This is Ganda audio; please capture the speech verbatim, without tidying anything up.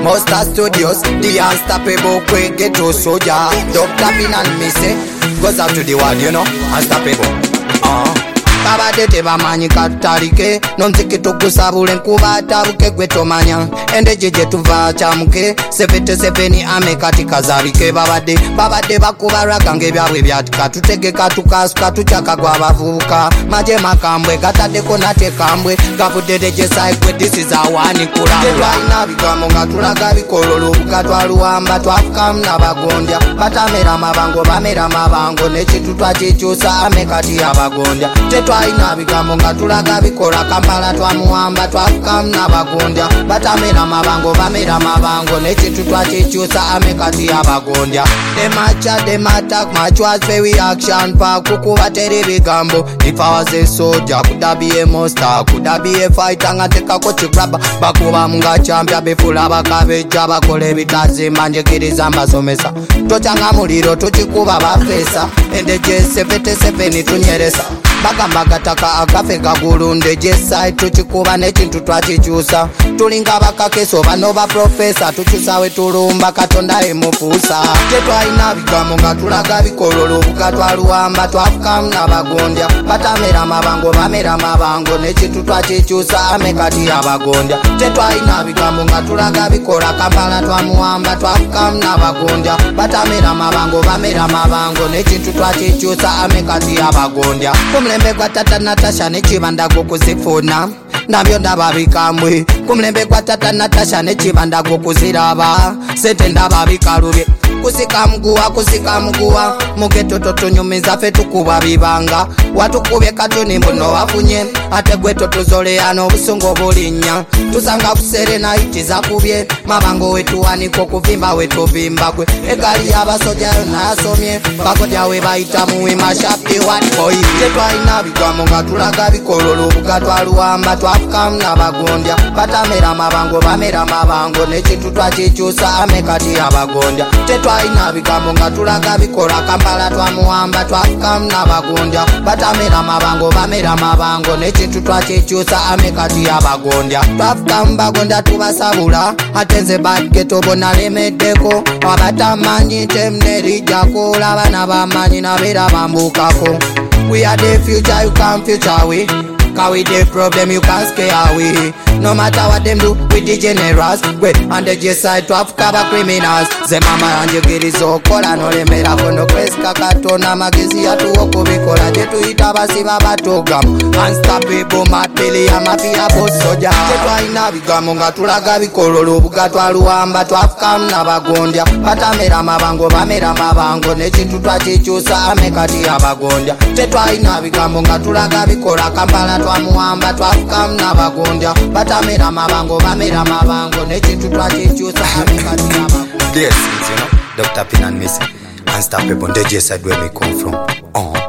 Monster Studios, the unstoppable quick ghetto soldier. Doctor Pin and Missy goes out to the world, you know, unstoppable. Uh-huh. Baba dete bamanyi katalike nonziki tukusabule nkuba tabuke gwe tomanya ende jeje tuva chamuke seven seven ame katika zabike babade babade bakubaraga ngebyabwe byatika tutegeka tukasuka tuchaka kwa bavuka maje makambwe katadeko nate kambwe gabudede jesai kwe this is our one kulamba ina bikamo ngatulaga bikololo bukatwaluwamba twafukamu nabagondya batamera mabango bamera mabango nechitu twachichusa ame kati abagondya Twaina bigambo nga tulaga bikola Kampala twamuwamba twafukamu n'abagondya batamera mabango bamera mabango nekintu twakikyusa ame kati y'abagondya demacha demata machwas very action pack kukuba tere bigambo if I was a soldier could I be a monster could I be a fighter nga tekako kikraba bakuba mga champion befula bakabeja bakole bitazimba njekiriza mbasomesa tochanga muliro tukikuba bafesa ende je seven seven tunyeresa Bagamba gataka akafe kagulunde jesai tuchikuba nekintu twakikyusa tulinga bakakeso bano ba professor tukyusawe tulumba katonda emufuusa tetwalina bigambo nga tulaga bikololo bukatwaluwamba twafukamu n'abagondya batamera mabango bamera mabango nekintu twakikyusa ame kati y'abagondya tetwalina bigambo nga tulaga bikola Kampala twamuwamba twafukamu n'abagondya batamera mabango bamera mabango nekintu twakikyusa ame kati y'abagondya Kumlembe kwa tata Natasha nechibanda kukuzifuna Nabyo ndababikamwe Kumlembe kwa tata Natasha nechibanda kukuziraba Sete ndababikalubye Kusika mguwa kusika mguwa Mugeto totunyumiza fe tukuba bibanga Watukubye katuni mbuno wafunye Ate gwe totuzole ano busungo bulinya Tusanga kuserena itiza kubye Mabango wetu waniko kuvimba wetu vimba kwe Ekali yaba soja na asomye Bakodia weba itamuwe mashapi wanikoyi Tetwaina bigambo nga tulaga bikololo bukatwaluwamba twafukamu n'abagondya batamera mabango bamera mabango nekintu twakikyusa ame kati y'abagondya tetwalina bigambo nga tulaga bikola Kampala twamuwamba twafukamu n'abagondya batamera mabango bamera mabango nekintu twakikyusa ame kati y'abagondya twafukamu bagondya tubasabula ate nze bageto bonalemeddeko abatamanyi temnerijjako labana bamanyi nabeera bambukako We are the future, you can't future we Cause we the problem, you can't scare away No matter what them do, we degenerates Wait, on the J side, twelve cover criminals Ze mama anje girizo kola no lemera kono kweska katona magezi ya tuwoko bikola Jetu itabasi babatogamu Unstoppable matbili ya mafia boss soja Jetwa ina bigambo nga tulaga bikololo bugatwaluwamba twafukamu n'abagondya batamera mabango bamera mabango nekintu twakikyusa ame kati y'abagondya tetwalina bigambo nga tulaga bikola Kampala twamuwamba twafukamu n'abagondya batamera mabango bamera mabango nekintu twakikyusa ame kati y'abagondya Yes, you know, Doctor Pin and Missy, Unstoppable, the J side where we come from. Oh.